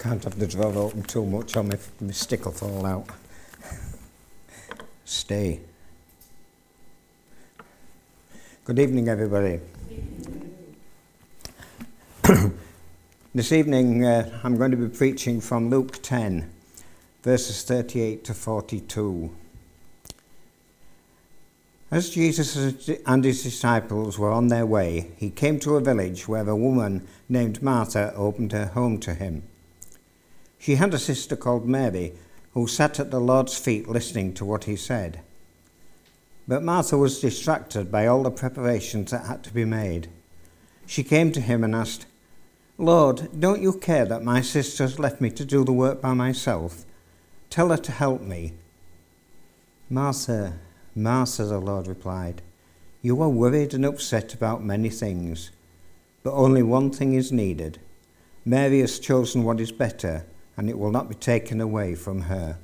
Can't have the drawer open too much or my stick will fall out. Stay. Good evening, everybody. This evening I'm going to be preaching from Luke 10, verses 38 to 42. As Jesus and his disciples were on their way, he came to a village where a woman named Martha opened her home to him. She had a sister called Mary, who sat at the Lord's feet listening to what he said. But Martha was distracted by all the preparations that had to be made. She came to him and asked, "Lord, don't you care that my sister has left me to do the work by myself? Tell her to help me." "Martha, Martha," the Lord replied, "you are worried and upset about many things, but only one thing is needed. Mary has chosen what is better, and it will not be taken away from her."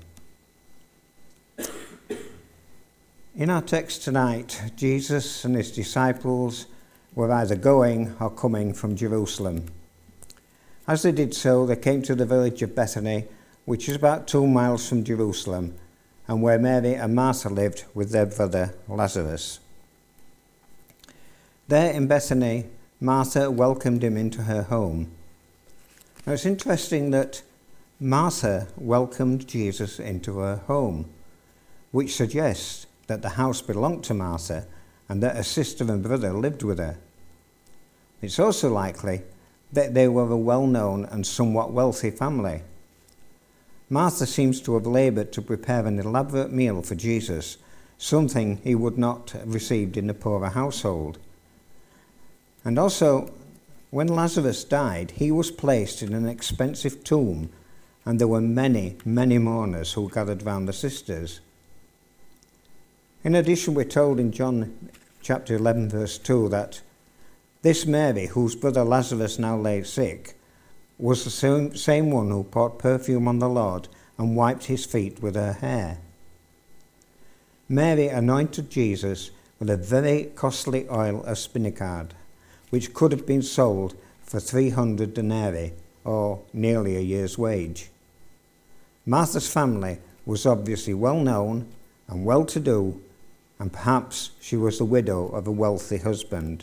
In our text tonight, Jesus and his disciples were either going or coming from Jerusalem. As they did so, they came to the village of Bethany, which is about 2 miles from Jerusalem, and where Mary and Martha lived with their brother Lazarus. There in Bethany, Martha welcomed him into her home. Now it's interesting that Martha welcomed Jesus into her home, which suggests that the house belonged to Martha and that her sister and brother lived with her. It's also likely that they were a well-known and somewhat wealthy family. Martha seems to have laboured to prepare an elaborate meal for Jesus, something he would not have received in a poorer household. And also, when Lazarus died, he was placed in an expensive tomb, and there were many, many mourners who gathered round the sisters. In addition, we're told in John chapter 11, verse 2, that this Mary, whose brother Lazarus now lay sick, was the same one who poured perfume on the Lord and wiped his feet with her hair. Mary anointed Jesus with a very costly oil of spikenard, which could have been sold for 300 denarii, or nearly a year's wage. Martha's family was obviously well known and well-to-do, and perhaps she was the widow of a wealthy husband.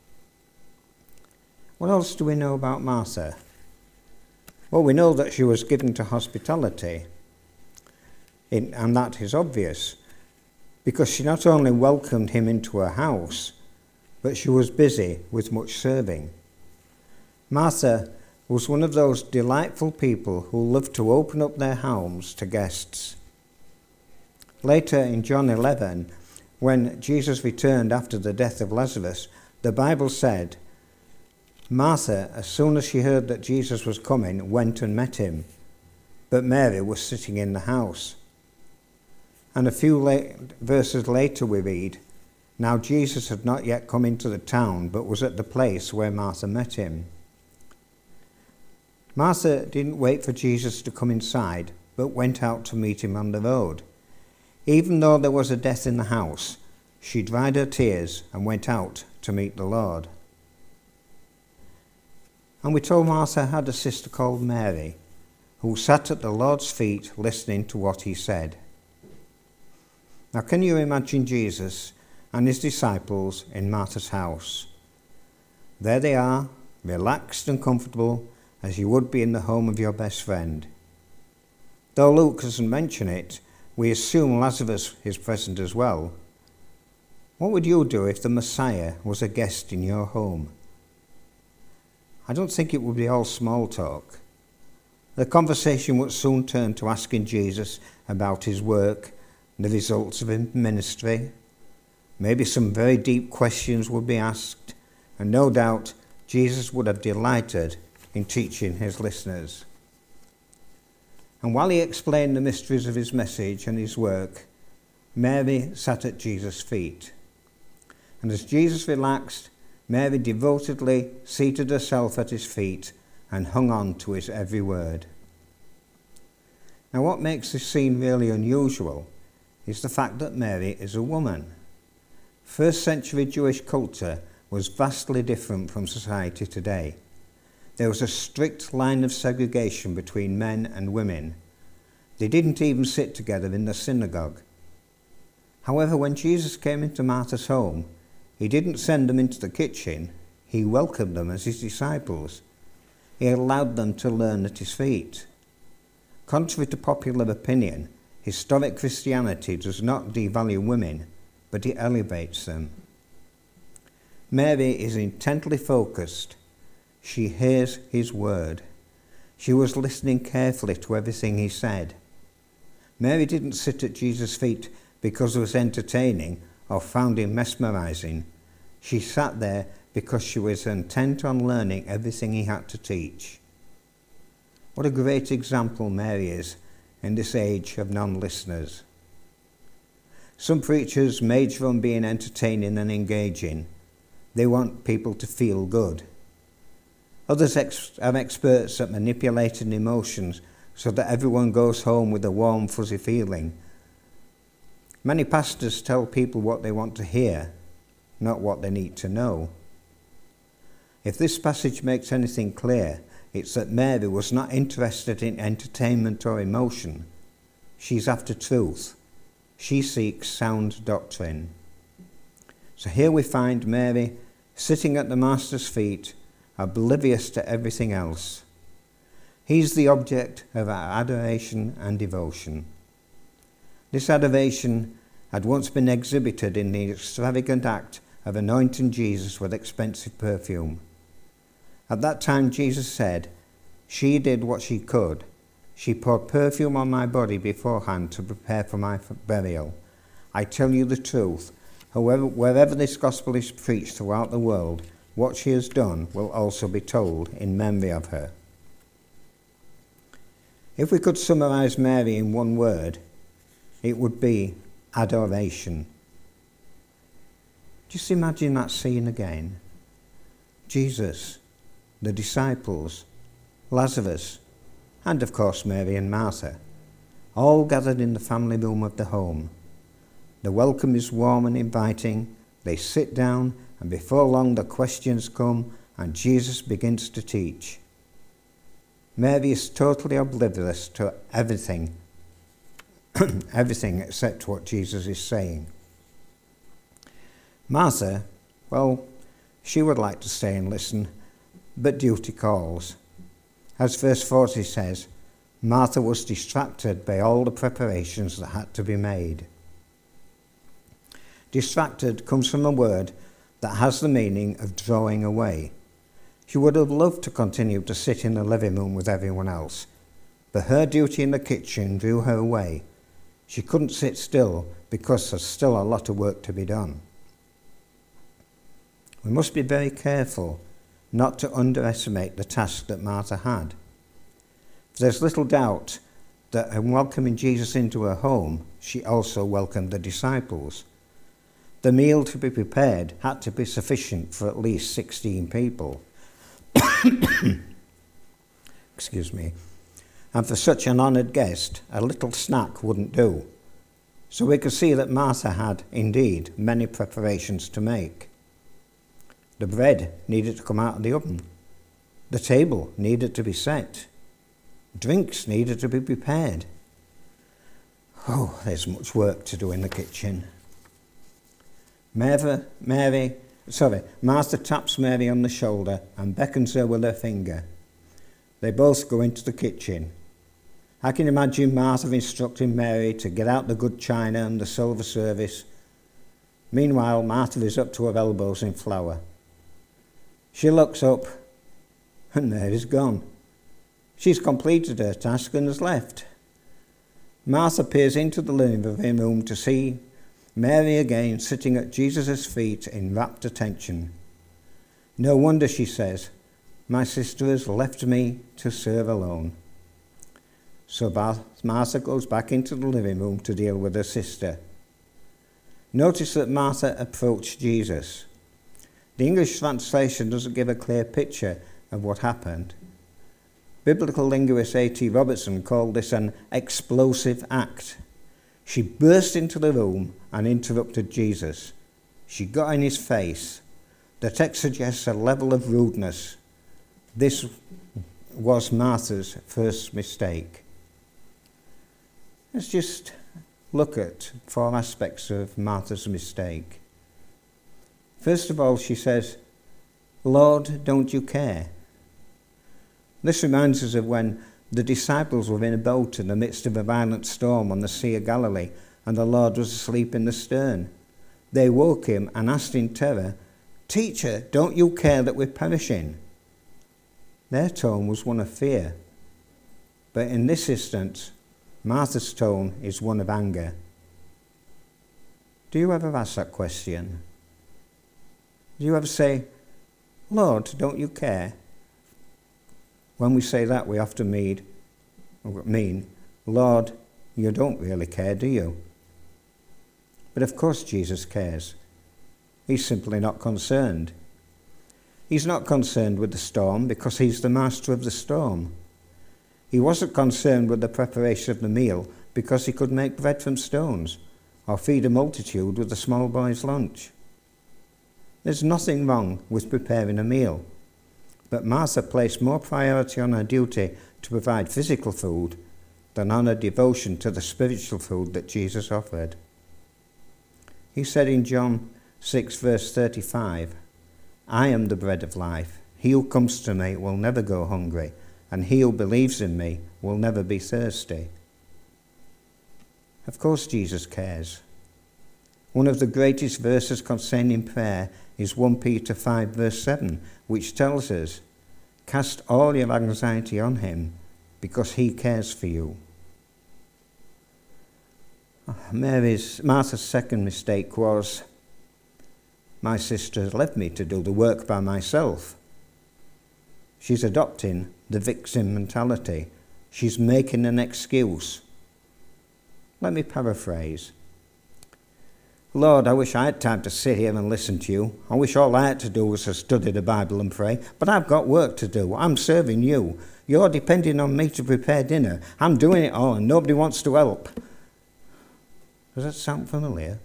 What else do we know about Martha? Well, we know that she was given to hospitality, and that is obvious, because she not only welcomed him into her house, but she was busy with much serving. Martha was one of those delightful people who loved to open up their homes to guests. Later in John 11, when Jesus returned after the death of Lazarus, the Bible said, Martha, as soon as she heard that Jesus was coming, went and met him, but Mary was sitting in the house. And a few verses later we read, now Jesus had not yet come into the town, but was at the place where Martha met him. Martha didn't wait for Jesus to come inside, but went out to meet him on the road. Even though there was a death in the house, she dried her tears and went out to meet the Lord. And we're told Martha had a sister called Mary, who sat at the Lord's feet listening to what he said. Now, can you imagine Jesus and his disciples in Martha's house? There they are, relaxed and comfortable, as you would be in the home of your best friend. Though Luke doesn't mention it, we assume Lazarus is present as well. What would you do if the Messiah was a guest in your home? I don't think it would be all small talk. The conversation would soon turn to asking Jesus about his work, the results of his ministry. Maybe some very deep questions would be asked, and no doubt Jesus would have delighted in teaching his listeners. And while he explained the mysteries of his message and his work, Mary sat at Jesus' feet. And as Jesus relaxed, Mary devotedly seated herself at his feet and hung on to his every word. Now, what makes this scene really unusual is the fact that Mary is a woman. First century Jewish culture was vastly different from society today. There was a strict line of segregation between men and women. They didn't even sit together in the synagogue. However, when Jesus came into Martha's home, he didn't send them into the kitchen. He welcomed them as his disciples. He allowed them to learn at his feet. Contrary to popular opinion, historic Christianity does not devalue women, but it elevates them. Mary is intently focused. She hears his word. She was listening carefully to everything he said. Mary didn't sit at Jesus' feet because it was entertaining or found him mesmerizing. She sat there because she was intent on learning everything he had to teach. What a great example Mary is in this age of non-listeners. Some preachers major on being entertaining and engaging. They want people to feel good. Others are experts at manipulating emotions so that everyone goes home with a warm, fuzzy feeling. Many pastors tell people what they want to hear, not what they need to know. If this passage makes anything clear, it's that Mary was not interested in entertainment or emotion. She's after truth. She seeks sound doctrine. So here we find Mary sitting at the Master's feet, oblivious to everything else. He's the object of our adoration and devotion. This adoration had once been exhibited in the extravagant act of anointing Jesus with expensive perfume. At that time Jesus said, "She did what she could. She poured perfume on my body beforehand to prepare for my burial. I tell you the truth, wherever this gospel is preached throughout the world, what she has done will also be told in memory of her." If we could summarize Mary in one word, it would be adoration. Just imagine that scene again. Jesus, the disciples, Lazarus, and of course Mary and Martha, all gathered in the family room of the home. The welcome is warm and inviting. They sit down, and before long the questions come, and Jesus begins to teach. Mary is totally oblivious to everything, everything except what Jesus is saying. Martha, well, she would like to stay and listen, but duty calls. As verse 40 says, Martha was distracted by all the preparations that had to be made. Distracted comes from a word that has the meaning of drawing away. She would have loved to continue to sit in the living room with everyone else, but her duty in the kitchen drew her away. She couldn't sit still because there's still a lot of work to be done. We must be very careful not to underestimate the task that Martha had. There's little doubt that in welcoming Jesus into her home, she also welcomed the disciples. The meal to be prepared had to be sufficient for at least 16 people. Excuse me. And for such an honoured guest, a little snack wouldn't do. So we could see that Martha had, indeed, many preparations to make. The bread needed to come out of the oven. The table needed to be set. Drinks needed to be prepared. Oh, there's much work to do in the kitchen. Martha taps Mary on the shoulder and beckons her with her finger. They both go into the kitchen. I can imagine Martha instructing Mary to get out the good china and the silver service. Meanwhile, Martha is up to her elbows in flour. She looks up, and Mary's gone. She's completed her task and has left. Martha peers into the living room to see Mary again sitting at Jesus' feet in rapt attention. No wonder, she says, my sister has left me to serve alone. So Martha goes back into the living room to deal with her sister. Notice that Martha approached Jesus. The English translation doesn't give a clear picture of what happened. Biblical linguist A.T. Robertson called this an explosive act. She burst into the room and interrupted Jesus. She got in his face. The text suggests a level of rudeness. This was Martha's first mistake. Let's just look at 4 aspects of Martha's mistake. First of all, she says, "Lord, don't you care?" This reminds us of when the disciples were in a boat in the midst of a violent storm on the Sea of Galilee, and the Lord was asleep in the stern. They woke him and asked in terror, "Teacher, don't you care that we're perishing?" Their tone was one of fear. But in this instance, Martha's tone is one of anger. Do you ever ask that question? Do you ever say, "Lord, don't you care?" When we say that, we often mean, "Lord, you don't really care, do you?" But of course Jesus cares. He's simply not concerned. He's not concerned with the storm because he's the master of the storm. He wasn't concerned with the preparation of the meal because he could make bread from stones or feed a multitude with a small boy's lunch. There's nothing wrong with preparing a meal, but Martha placed more priority on her duty to provide physical food than on her devotion to the spiritual food that Jesus offered. He said in John 6 verse 35, "I am the bread of life. He who comes to me will never go hungry, and he who believes in me will never be thirsty." Of course Jesus cares. One of the greatest verses concerning prayer is 1 Peter 5 verse 7, which tells us, "Cast all your anxiety on him, because he cares for you." Martha's second mistake was, "My sister has left me to do the work by myself." She's adopting the victim mentality. She's making an excuse. Let me paraphrase. "Lord, I wish I had time to sit here and listen to you. I wish all I had to do was to study the Bible and pray, but I've got work to do. I'm serving you. You're depending on me to prepare dinner. I'm doing it all and nobody wants to help." Does that sound familiar?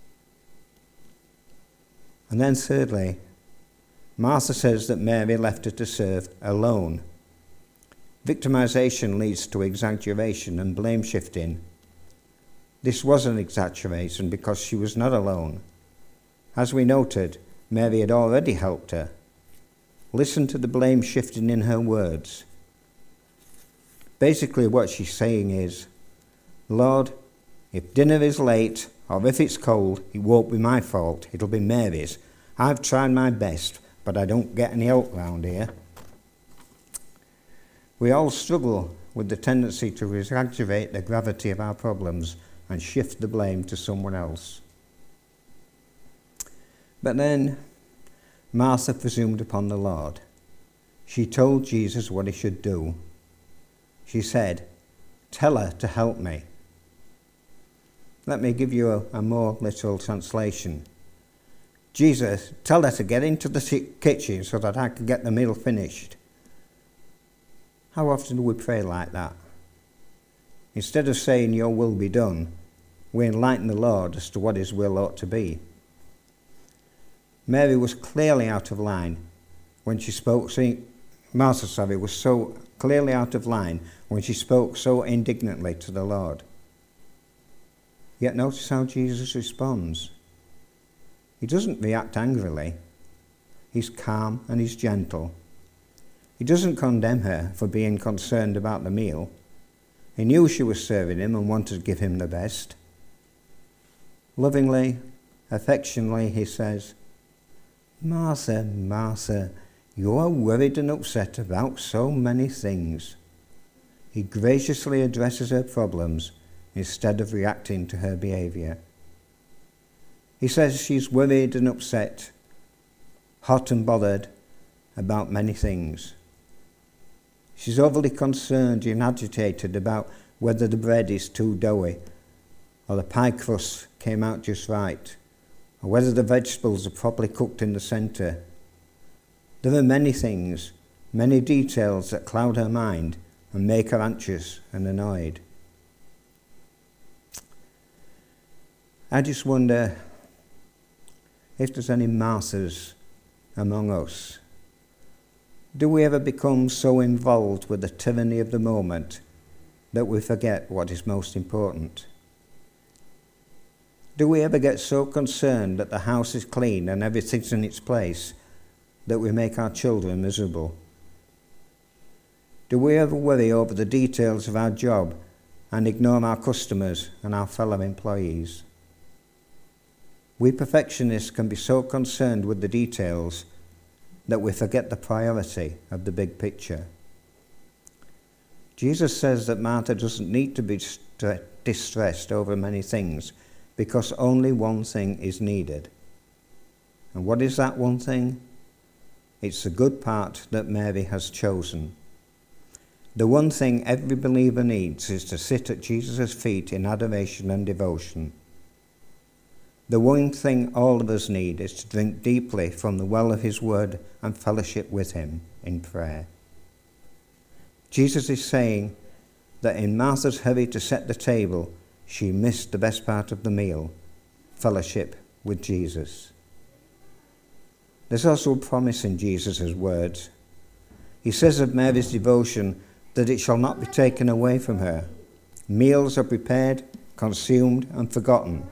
And then thirdly, Martha says that Mary left her to serve alone. Victimization leads to exaggeration and blame shifting. This was an exaggeration because she was not alone. As we noted, Mary had already helped her. Listen to the blame shifting in her words. Basically what she's saying is, "Lord, if dinner is late or if it's cold, it won't be my fault, it'll be Mary's. I've tried my best, but I don't get any help round here." We all struggle with the tendency to exaggerate the gravity of our problems and shift the blame to someone else. But then Martha presumed upon the Lord. She told Jesus what he should do. She said, "Tell her to help me." Let me give you a more literal translation. "Jesus, tell her to get into the kitchen so that I can get the meal finished." How often do we pray like that? Instead of saying, "Your will be done," we enlighten the Lord as to what his will ought to be. Mary was clearly out of line when she spoke. Martha was so clearly out of line when she spoke so indignantly to the Lord. Yet notice how Jesus responds. He doesn't react angrily. He's calm and he's gentle. He doesn't condemn her for being concerned about the meal. He knew she was serving him and wanted to give him the best. Lovingly, affectionately, he says, "Martha, Martha, you are worried and upset about so many things." He graciously addresses her problems instead of reacting to her behavior. He says she's worried and upset, hot and bothered about many things. She's overly concerned and agitated about whether the bread is too doughy or the pie crust came out just right, or whether the vegetables are properly cooked in the centre. There are many things, many details that cloud her mind and make her anxious and annoyed. I just wonder if there's any Marthas among us. Do we ever become so involved with the tyranny of the moment that we forget what is most important? Do we ever get so concerned that the house is clean and everything's in its place that we make our children miserable? Do we ever worry over the details of our job and ignore our customers and our fellow employees? We perfectionists can be so concerned with the details that we forget the priority of the big picture. Jesus says that Martha doesn't need to be distressed over many things because only one thing is needed. And what is that one thing? It's the good part that Mary has chosen. The one thing every believer needs is to sit at Jesus' feet in adoration and devotion. The one thing all of us need is to drink deeply from the well of his word and fellowship with him in prayer. Jesus is saying that in Martha's hurry to set the table, she missed the best part of the meal, fellowship with Jesus. There's also a promise in Jesus' words. He says of Mary's devotion that it shall not be taken away from her. Meals are prepared, consumed, and forgotten.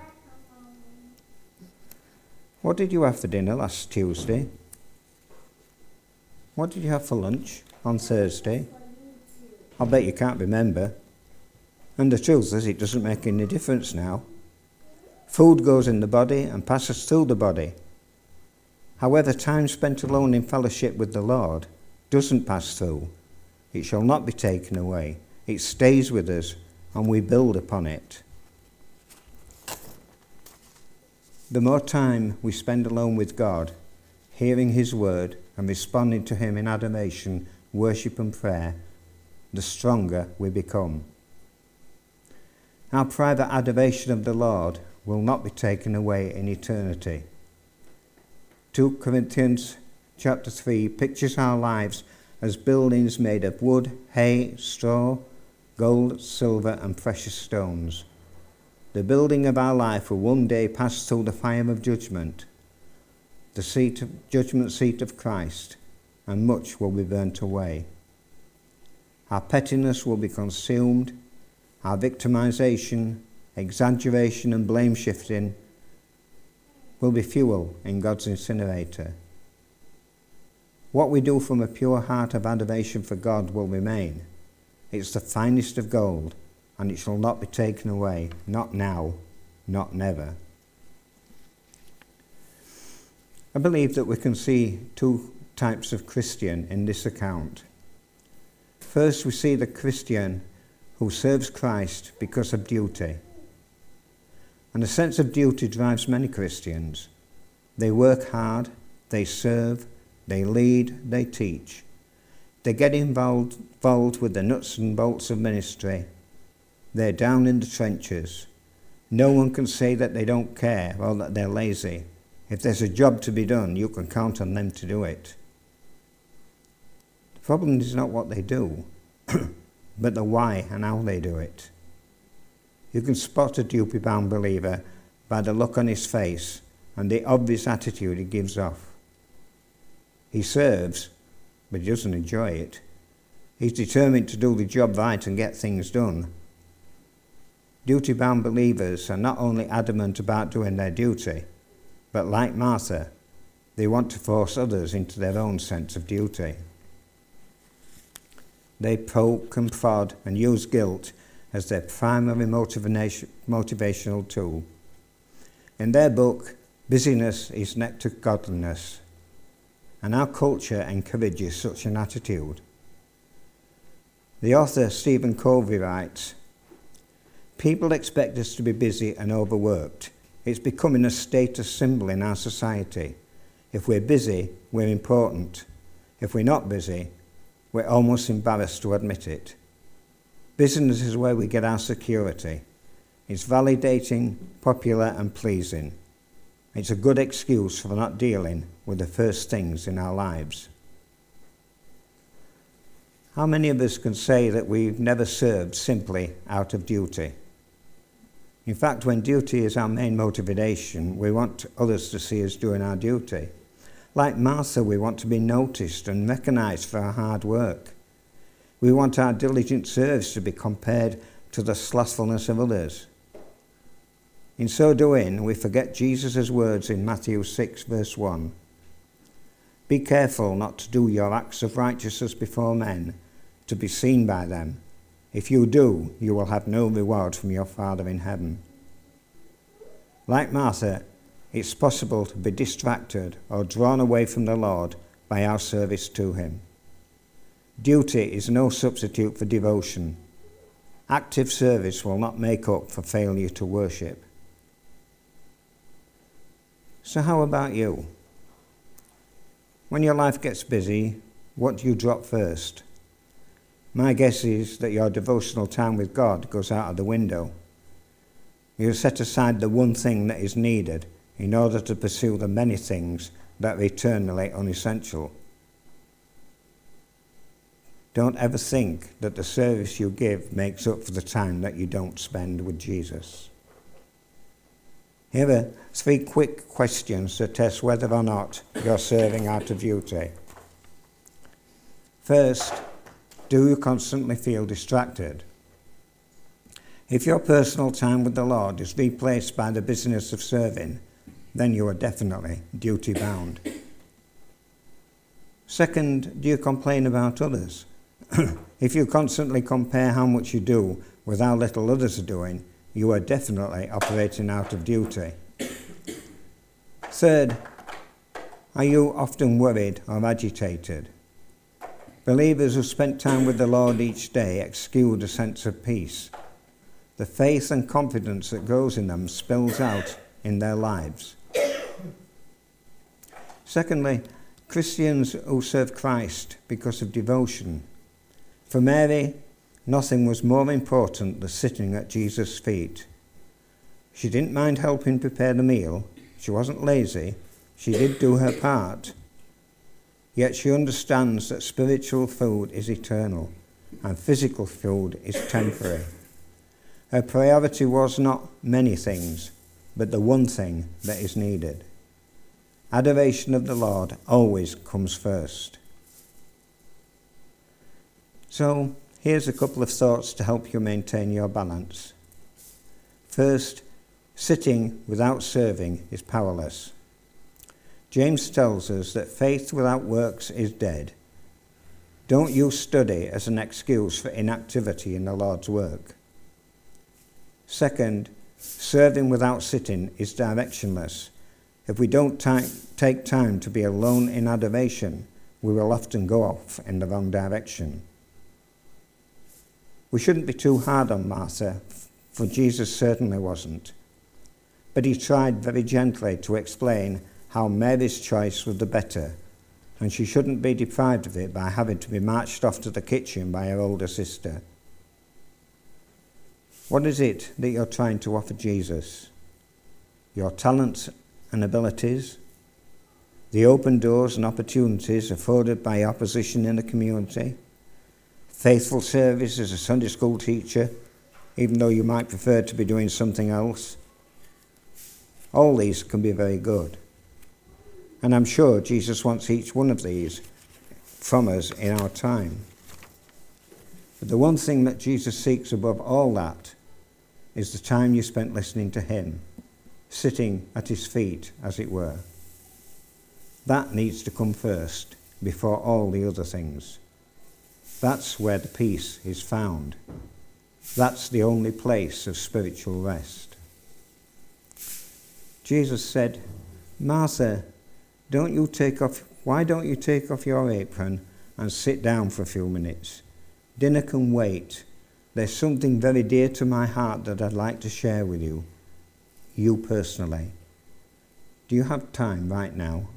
What did you have for dinner last Tuesday? What did you have for lunch on Thursday? I'll bet you can't remember. And the truth is, it doesn't make any difference now. Food goes in the body and passes through the body. However, time spent alone in fellowship with the Lord doesn't pass through. It shall not be taken away. It stays with us, and we build upon it. The more time we spend alone with God, hearing his word and responding to him in adoration, worship and prayer, the stronger we become. Our private adoration of the Lord will not be taken away in eternity. 2 Corinthians chapter 3 pictures our lives as buildings made of wood, hay, straw, gold, silver, and precious stones. The building of our life will one day pass through the fire of judgment, the judgment seat of Christ, and much will be burnt away. Our pettiness will be consumed, our victimization, exaggeration, and blame shifting will be fuel in God's incinerator. What we do from a pure heart of adoration for God will remain. It's the finest of gold, and it shall not be taken away, not now, not never. I believe that we can see two types of Christian in this account. First, we see the Christian who serves Christ because of duty. And a sense of duty drives many Christians. They work hard, they serve, they lead, they teach. They get involved with the nuts and bolts of ministry. They're down in the trenches. No one can say that they don't care or that they're lazy. If there's a job to be done, you can count on them to do it. The problem is not what they do, but the why and how they do it. You can spot a duty-bound believer by the look on his face and the obvious attitude he gives off. He serves, but he doesn't enjoy it. He's determined to do the job right and get things done. Duty-bound believers are not only adamant about doing their duty, but like Martha, they want to force others into their own sense of duty. They poke and prod and use guilt as their primary motivational tool. In their book, Busyness is Next to Godliness, and our culture encourages such an attitude. The author Stephen Covey writes, "People expect us to be busy and overworked. It's becoming a status symbol in our society. If we're busy, we're important. If we're not busy, we're almost embarrassed to admit it. Business is where we get our security. It's validating, popular, and pleasing. It's a good excuse for not dealing with the first things in our lives." How many of us can say that we've never served simply out of duty? In fact, when duty is our main motivation, we want others to see us doing our duty. Like Martha, we want to be noticed and recognised for our hard work. We want our diligent service to be compared to the slothfulness of others. In so doing, we forget Jesus' words in Matthew 6, verse 1. Be careful not to do your acts of righteousness before men, to be seen by them. If you do, you will have no reward from your Father in heaven. Like Martha, it's possible to be distracted or drawn away from the Lord by our service to him. Duty is no substitute for devotion. Active service will not make up for failure to worship. So how about you? When your life gets busy, what do you drop first? My guess is that your devotional time with God goes out of the window. You set aside the one thing that is needed in order to pursue the many things that are eternally unessential. Don't ever think that the service you give makes up for the time that you don't spend with Jesus. Here are 3 quick questions to test whether or not you're serving out of duty. First, do you constantly feel distracted? If your personal time with the Lord is replaced by the business of serving, then you are definitely duty-bound. Second, do you complain about others? If you constantly compare how much you do with how little others are doing, you are definitely operating out of duty. Third, are you often worried or agitated? Believers who spend time with the Lord each day exude a sense of peace. The faith and confidence that grows in them spills out in their lives. Secondly, Christians who serve Christ because of devotion. For Mary, nothing was more important than sitting at Jesus' feet. She didn't mind helping prepare the meal. She wasn't lazy. She did do her part. Yet she understands that spiritual food is eternal and physical food is temporary. Her priority was not many things, but the one thing that is needed. Adoration of the Lord always comes first. So, here's a couple of thoughts to help you maintain your balance. First, sitting without serving is powerless. James tells us that faith without works is dead. Don't use study as an excuse for inactivity in the Lord's work. Second, serving without sitting is directionless. If we don't take time to be alone in adoration, we will often go off in the wrong direction. We shouldn't be too hard on Martha, for Jesus certainly wasn't. But he tried very gently to explain how Mary's choice was the better, and she shouldn't be deprived of it by having to be marched off to the kitchen by her older sister. What is it that you're trying to offer Jesus? Your talents and abilities? The open doors and opportunities afforded by your position in the community? Faithful service as a Sunday school teacher, even though you might prefer to be doing something else? All these can be very good. And I'm sure Jesus wants each one of these from us in our time. But the one thing that Jesus seeks above all that is the time you spent listening to him, sitting at his feet, as it were. That needs to come first, before all the other things. That's where the peace is found. That's the only place of spiritual rest. Jesus said, Martha, why don't you take off your apron and sit down for a few minutes? Dinner can wait. There's something very dear to my heart that I'd like to share with you. You personally. Do you have time right now?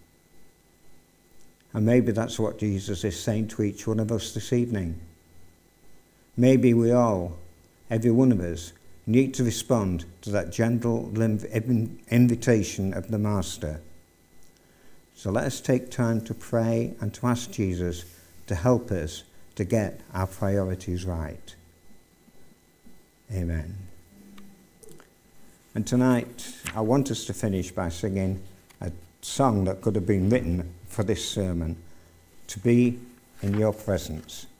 And maybe that's what Jesus is saying to each one of us this evening. Maybe we all, every one of us, need to respond to that gentle invitation of the Master. So let us take time to pray and to ask Jesus to help us to get our priorities right. Amen. And tonight, I want us to finish by singing a song that could have been written for this sermon, to be in your presence.